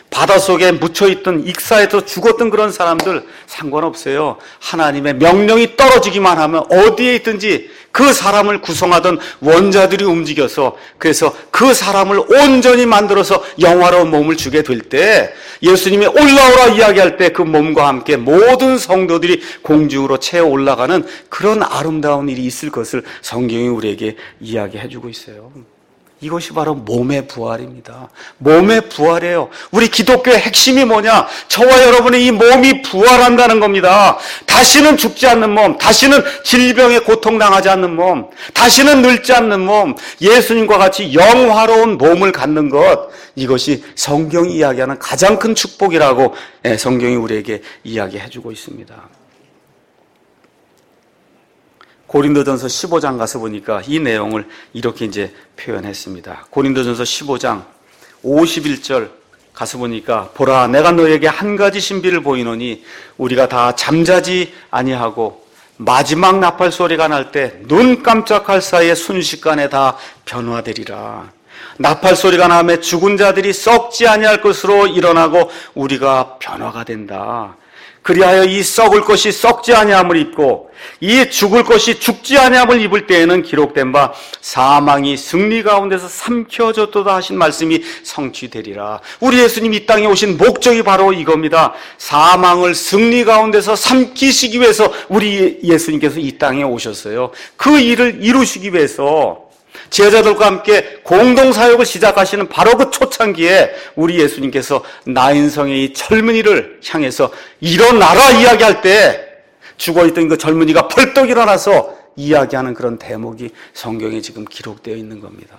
바닷속에 묻혀있던 익사에서 죽었던 그런 사람들 상관없어요. 하나님의 명령이 떨어지기만 하면 어디에 있든지 그 사람을 구성하던 원자들이 움직여서 그래서 그 사람을 온전히 만들어서 영화로운 몸을 주게 될 때 예수님이 올라오라 이야기할 때 그 몸과 함께 모든 성도들이 공중으로 채워 올라가는 그런 아름다운 일이 있을 것을 성경이 우리에게 이야기해 주고 있어요. 이것이 바로 몸의 부활입니다. 몸의 부활이에요. 우리 기독교의 핵심이 뭐냐? 저와 여러분의 이 몸이 부활한다는 겁니다. 다시는 죽지 않는 몸, 다시는 질병에 고통당하지 않는 몸, 다시는 늙지 않는 몸, 예수님과 같이 영화로운 몸을 갖는 것, 이것이 성경이 이야기하는 가장 큰 축복이라고 성경이 우리에게 이야기해 주고 있습니다. 고린도전서 15장 가서 보니까 이 내용을 이렇게 이제 표현했습니다. 고린도전서 15장 51절 가서 보니까 보라 내가 너에게 한 가지 신비를 보이노니 우리가 다 잠자지 아니하고 마지막 나팔 소리가 날 때 눈 깜짝할 사이에 순식간에 다 변화되리라. 나팔 소리가 나면 죽은 자들이 썩지 아니할 것으로 일어나고 우리가 변화가 된다. 그리하여 이 썩을 것이 썩지 아니함을 입고 이 죽을 것이 죽지 아니함을 입을 때에는 기록된 바 사망이 승리 가운데서 삼켜졌도다 하신 말씀이 성취되리라. 우리 예수님 이 땅에 오신 목적이 바로 이겁니다. 사망을 승리 가운데서 삼키시기 위해서 우리 예수님께서 이 땅에 오셨어요. 그 일을 이루시기 위해서 제자들과 함께 공동사역을 시작하시는 바로 그 초창기에 우리 예수님께서 나인성의 이 젊은이를 향해서 일어나라 이야기할 때 죽어있던 그 젊은이가 벌떡 일어나서 이야기하는 그런 대목이 성경에 지금 기록되어 있는 겁니다.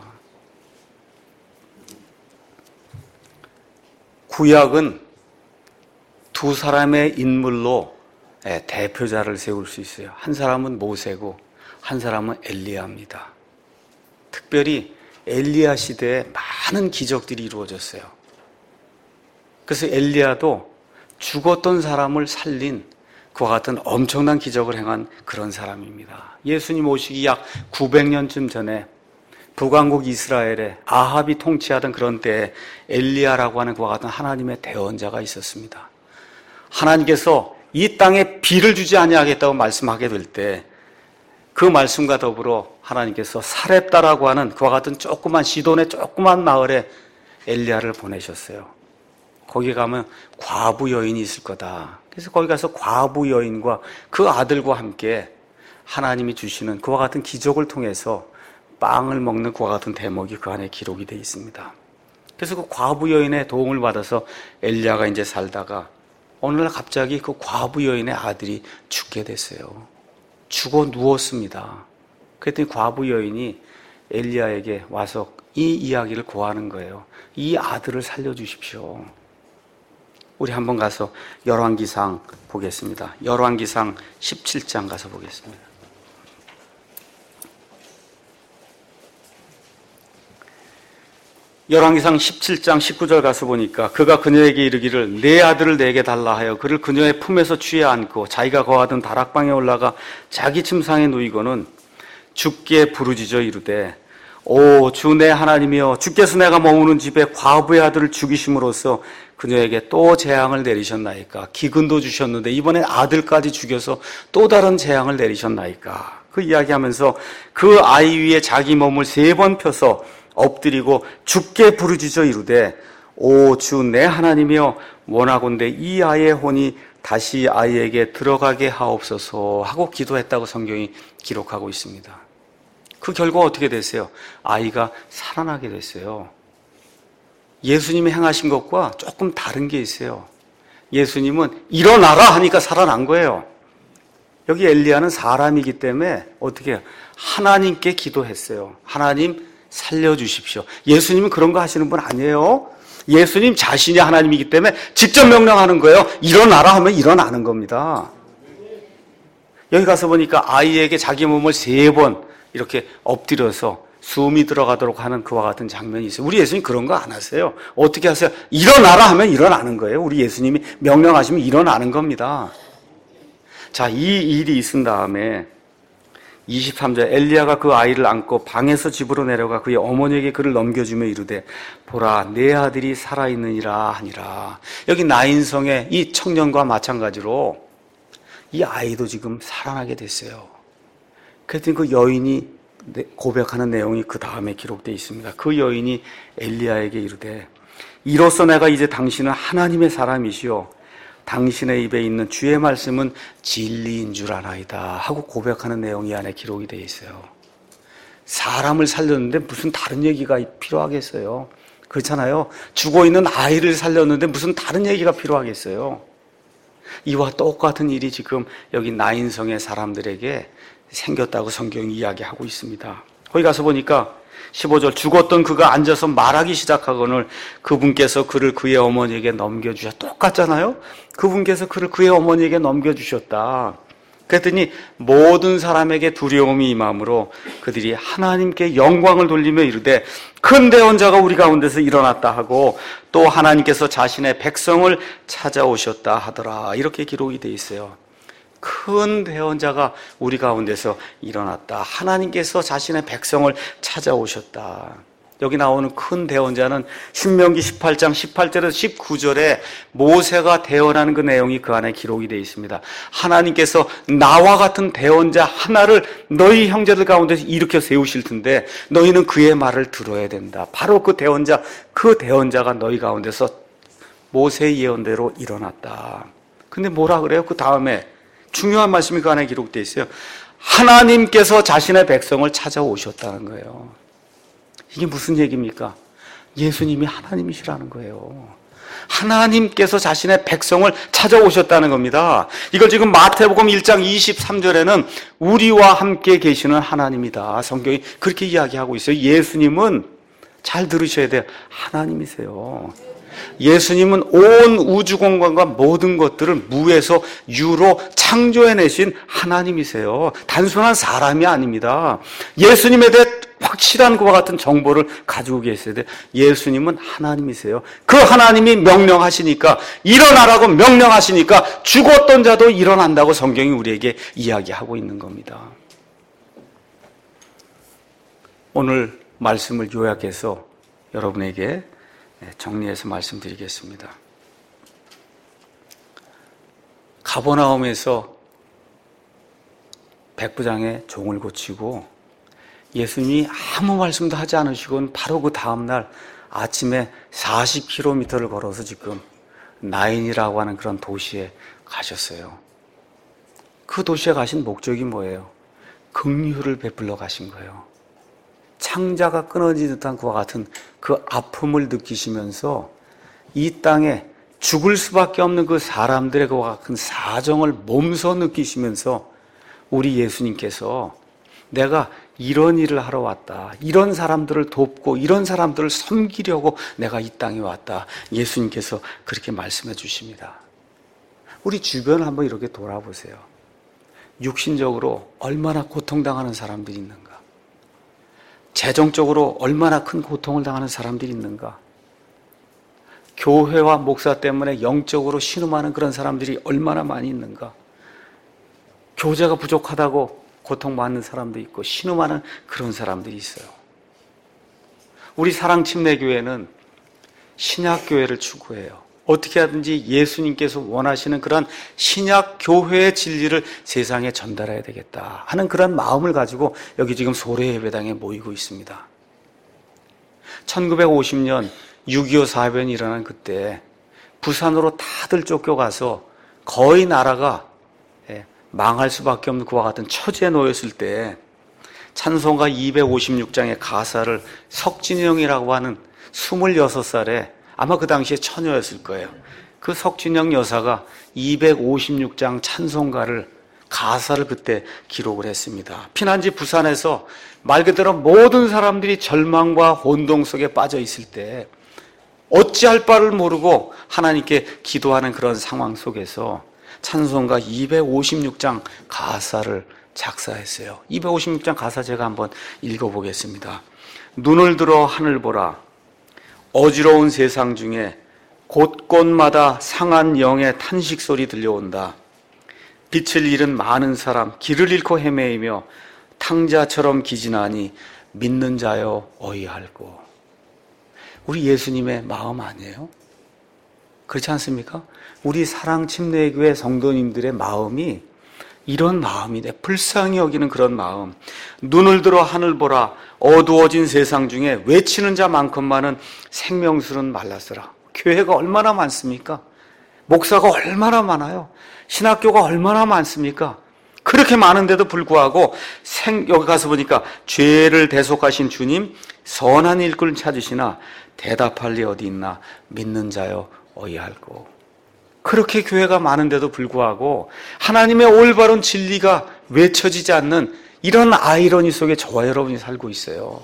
구약은 두 사람의 인물로 대표자를 세울 수 있어요. 한 사람은 모세고 한 사람은 엘리야입니다. 특별히 엘리야 시대에 많은 기적들이 이루어졌어요. 그래서 엘리야도 죽었던 사람을 살린 그와 같은 엄청난 기적을 행한 그런 사람입니다. 예수님 오시기 약 900년쯤 전에 북왕국 이스라엘에 아합이 통치하던 그런 때에 엘리야라고 하는 그와 같은 하나님의 대언자가 있었습니다. 하나님께서 이 땅에 비를 주지 아니하겠다고 말씀하게 될 때 그 말씀과 더불어 하나님께서 사렙다라고 하는 그와 같은 조그만 시돈의 조그만 마을에 엘리야를 보내셨어요. 거기 가면 과부 여인이 있을 거다. 그래서 거기 가서 과부 여인과 그 아들과 함께 하나님이 주시는 그와 같은 기적을 통해서 빵을 먹는 그와 같은 대목이 그 안에 기록이 되어 있습니다. 그래서 그 과부 여인의 도움을 받아서 엘리야가 이제 살다가 어느 날 갑자기 그 과부 여인의 아들이 죽게 됐어요. 죽어 누웠습니다. 그랬더니 과부 여인이 엘리야에게 와서 이 이야기를 고하는 거예요. 이 아들을 살려주십시오. 우리 한번 가서 열왕기상 보겠습니다. 열왕기상 17장 가서 보겠습니다. 열왕기상 17장 19절 가서 보니까 그가 그녀에게 이르기를 내 아들을 내게 달라 하여 그를 그녀의 품에서 취해 안고 자기가 거하던 다락방에 올라가 자기 침상에 누이고는 주께 부르짖어 이르되 오 주 내 하나님이여 주께서 내가 머무는 집에 과부의 아들을 죽이심으로써 그녀에게 또 재앙을 내리셨나이까. 기근도 주셨는데 이번엔 아들까지 죽여서 또 다른 재앙을 내리셨나이까. 그 이야기하면서 그 아이 위에 자기 몸을 3번 펴서 엎드리고 주께 부르짖어 이르되 오 주 내 하나님이여 원하건대 이 아이의 혼이 다시 아이에게 들어가게 하옵소서 하고 기도했다고 성경이 기록하고 있습니다. 그 결과 어떻게 됐어요? 아이가 살아나게 됐어요. 예수님이 행하신 것과 조금 다른 게 있어요. 예수님은 일어나라 하니까 살아난 거예요. 여기 엘리야는 사람이기 때문에 어떻게 해요? 하나님께 기도했어요. 하나님 살려주십시오. 예수님은 그런 거 하시는 분 아니에요. 예수님 자신이 하나님이기 때문에 직접 명령하는 거예요. 일어나라 하면 일어나는 겁니다. 여기 가서 보니까 아이에게 자기 몸을 3번 이렇게 엎드려서 숨이 들어가도록 하는 그와 같은 장면이 있어요. 우리 예수님 그런 거 안 하세요. 어떻게 하세요? 일어나라 하면 일어나는 거예요. 우리 예수님이 명령하시면 일어나는 겁니다. 자, 이 일이 있은 다음에 23절 엘리야가 그 아이를 안고 방에서 집으로 내려가 그의 어머니에게 그를 넘겨주며 이르되 보라 내 아들이 살아있느니라 하니라. 여기 나인성의 이 청년과 마찬가지로 이 아이도 지금 살아나게 됐어요. 그랬더니 그 여인이 고백하는 내용이 그 다음에 기록되어 있습니다. 그 여인이 엘리야에게 이르되 이로써 내가 이제 당신은 하나님의 사람이시오 당신의 입에 있는 주의 말씀은 진리인 줄 아나이다 하고 고백하는 내용이 안에 기록이 되어 있어요. 사람을 살렸는데 무슨 다른 얘기가 필요하겠어요? 그렇잖아요. 죽어있는 아이를 살렸는데 무슨 다른 얘기가 필요하겠어요? 이와 똑같은 일이 지금 여기 나인성의 사람들에게 생겼다고 성경이 이야기하고 있습니다. 거기 가서 보니까 15절 죽었던 그가 앉아서 말하기 시작하거늘 그분께서 그를 그의 어머니에게 넘겨주셨다. 똑같잖아요. 그분께서 그를 그의 어머니에게 넘겨주셨다. 그랬더니 모든 사람에게 두려움이 임함으로 그들이 하나님께 영광을 돌리며 이르되 큰 대언자가 우리 가운데서 일어났다 하고 또 하나님께서 자신의 백성을 찾아오셨다 하더라. 이렇게 기록이 되어 있어요. 큰 대언자가 우리 가운데서 일어났다. 하나님께서 자신의 백성을 찾아오셨다. 여기 나오는 큰 대언자는 신명기 18장 18절에서 19절에 모세가 대언하는 그 내용이 그 안에 기록이 되어 있습니다. 하나님께서 나와 같은 대언자 하나를 너희 형제들 가운데서 일으켜 세우실 텐데 너희는 그의 말을 들어야 된다. 바로 그 대언자가 너희 가운데서 모세의 예언대로 일어났다. 근데 뭐라 그래요? 그 다음에 중요한 말씀이 그 안에 기록되어 있어요. 하나님께서 자신의 백성을 찾아오셨다는 거예요. 이게 무슨 얘기입니까? 예수님이 하나님이시라는 거예요. 하나님께서 자신의 백성을 찾아오셨다는 겁니다. 이걸 지금 마태복음 1장 23절에는 우리와 함께 계시는 하나님이다. 성경이 그렇게 이야기하고 있어요. 예수님은 잘 들으셔야 돼요. 하나님이세요. 예수님은 온 우주공간과 모든 것들을 무에서 유로 창조해내신 하나님이세요. 단순한 사람이 아닙니다. 예수님에 대해 확실한 그와 같은 정보를 가지고 계셔야 돼요. 예수님은 하나님이세요. 그 하나님이 명령하시니까 일어나라고 명령하시니까 죽었던 자도 일어난다고 성경이 우리에게 이야기하고 있는 겁니다. 오늘 말씀을 요약해서 여러분에게 정리해서 말씀드리겠습니다. 가버나움에서 백부장의 종을 고치고 예수님이 아무 말씀도 하지 않으시고는 바로 그 다음날 아침에 40km를 걸어서 지금 나인이라고 하는 그런 도시에 가셨어요. 그 도시에 가신 목적이 뭐예요? 긍휼을 베풀러 가신 거예요. 창자가 끊어진 듯한 그와 같은 그 아픔을 느끼시면서 이 땅에 죽을 수밖에 없는 그 사람들의 그와 같은 사정을 몸소 느끼시면서 우리 예수님께서 내가 이런 일을 하러 왔다. 이런 사람들을 돕고 이런 사람들을 섬기려고 내가 이 땅에 왔다. 예수님께서 그렇게 말씀해 주십니다. 우리 주변을 한번 이렇게 돌아보세요. 육신적으로 얼마나 고통당하는 사람들이 있는가? 재정적으로 얼마나 큰 고통을 당하는 사람들이 있는가? 교회와 목사 때문에 영적으로 신음하는 그런 사람들이 얼마나 많이 있는가? 교제가 부족하다고 고통받는 사람도 있고 신음하는 그런 사람들이 있어요. 우리 사랑침례교회는 신약교회를 추구해요. 어떻게 하든지 예수님께서 원하시는 그런 신약교회의 진리를 세상에 전달해야 되겠다 하는 그런 마음을 가지고 여기 지금 소래예배당에 모이고 있습니다. 1950년 6.25 사변이 일어난 그때 부산으로 다들 쫓겨가서 거의 나라가 망할 수밖에 없는 그와 같은 처지에 놓였을 때 찬송가 256장의 가사를 석진영이라고 하는 26살에 아마 그 당시에 처녀였을 거예요. 그 석진영 여사가 256장 찬송가를 가사를 그때 기록을 했습니다. 피난지 부산에서 말 그대로 모든 사람들이 절망과 혼동 속에 빠져 있을 때 어찌할 바를 모르고 하나님께 기도하는 그런 상황 속에서 찬송가 256장 가사를 작사했어요. 256장 가사 제가 한번 읽어보겠습니다. 눈을 들어 하늘 보라. 어지러운 세상 중에 곳곳마다 상한 영의 탄식 소리 들려온다. 빛을 잃은 많은 사람, 길을 잃고 헤매이며 탕자처럼 기진하니 믿는 자여 어이할고. 우리 예수님의 마음 아니에요? 그렇지 않습니까? 우리 사랑 침례교회 성도님들의 마음이 이런 마음이네. 불쌍히 여기는 그런 마음. 눈을 들어 하늘 보라. 어두워진 세상 중에 외치는 자만큼만은 생명수는 말랐으라. 교회가 얼마나 많습니까? 목사가 얼마나 많아요? 신학교가 얼마나 많습니까? 그렇게 많은데도 불구하고 여기 가서 보니까 죄를 대속하신 주님 선한 일꾼을 찾으시나 대답할 리 어디 있나 믿는 자여 어이할고. 그렇게 교회가 많은데도 불구하고 하나님의 올바른 진리가 외쳐지지 않는 이런 아이러니 속에 저와 여러분이 살고 있어요.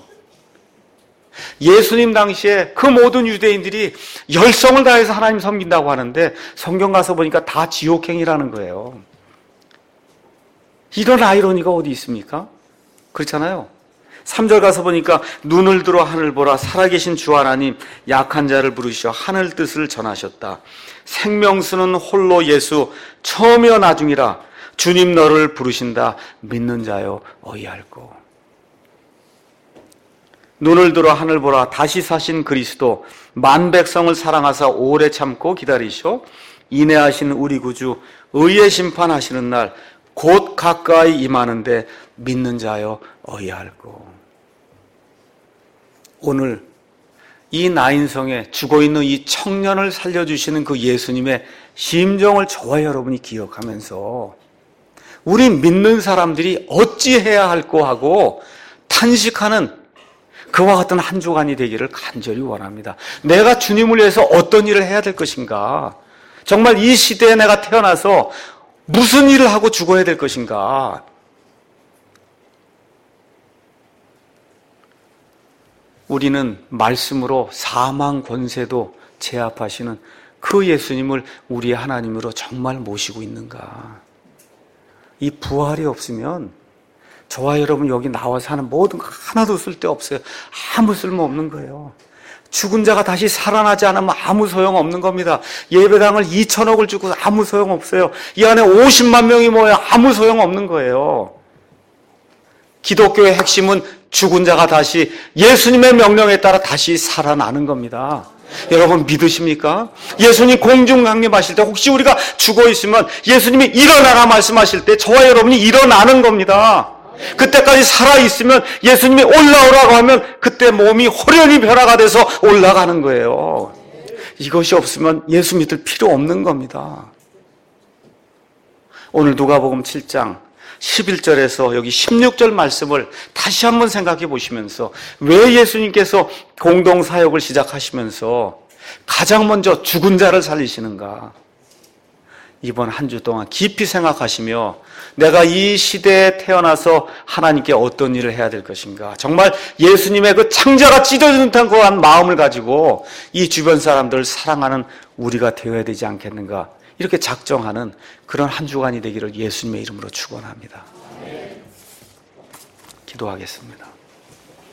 예수님 당시에 그 모든 유대인들이 열성을 다해서 하나님 섬긴다고 하는데 성경 가서 보니까 다 지옥행이라는 거예요. 이런 아이러니가 어디 있습니까? 그렇잖아요. 3절 가서 보니까 눈을 들어 하늘 보라. 살아계신 주 하나님 약한 자를 부르시어 하늘 뜻을 전하셨다. 생명수는 홀로 예수 처음이여 나중이라. 주님 너를 부르신다. 믿는 자여 어이할고. 눈을 들어 하늘 보라. 다시 사신 그리스도 만 백성을 사랑하사 오래 참고 기다리시오. 인내하신 우리 구주 의의 심판하시는 날 곧 가까이 임하는데 믿는 자여 어이할고. 오늘 이 나인성에 죽어있는 이 청년을 살려주시는 그 예수님의 심정을 저와 여러분이 기억하면서 우리 믿는 사람들이 어찌해야 할꼬 하고 탄식하는 그와 같은 한 주간이 되기를 간절히 원합니다. 내가 주님을 위해서 어떤 일을 해야 될 것인가? 정말 이 시대에 내가 태어나서 무슨 일을 하고 죽어야 될 것인가? 우리는 말씀으로 사망 권세도 제압하시는 그 예수님을 우리의 하나님으로 정말 모시고 있는가? 이 부활이 없으면 저와 여러분 여기 나와서 하는 모든 거 하나도 쓸데없어요. 아무 쓸모없는 거예요. 죽은 자가 다시 살아나지 않으면 아무 소용없는 겁니다. 예배당을 2천억을 주고 아무 소용없어요. 이 안에 50만 명이 모여 아무 소용없는 거예요. 기독교의 핵심은 죽은 자가 다시 예수님의 명령에 따라 다시 살아나는 겁니다. 여러분 믿으십니까? 예수님 공중 강림하실 때 혹시 우리가 죽어 있으면 예수님이 일어나라 말씀하실 때 저와 여러분이 일어나는 겁니다. 그때까지 살아있으면 예수님이 올라오라고 하면 그때 몸이 호련히 변화가 돼서 올라가는 거예요. 이것이 없으면 예수 믿을 필요 없는 겁니다. 오늘 누가복음 7장 11절에서 여기 16절 말씀을 다시 한번 생각해 보시면서 왜 예수님께서 공동사역을 시작하시면서 가장 먼저 죽은 자를 살리시는가? 이번 한 주 동안 깊이 생각하시며 내가 이 시대에 태어나서 하나님께 어떤 일을 해야 될 것인가? 정말 예수님의 그 창자가 찢어지는 듯한 그한 마음을 가지고 이 주변 사람들을 사랑하는 우리가 되어야 되지 않겠는가? 이렇게 작정하는 그런 한 주간이 되기를 예수님의 이름으로 축원합니다. 기도하겠습니다.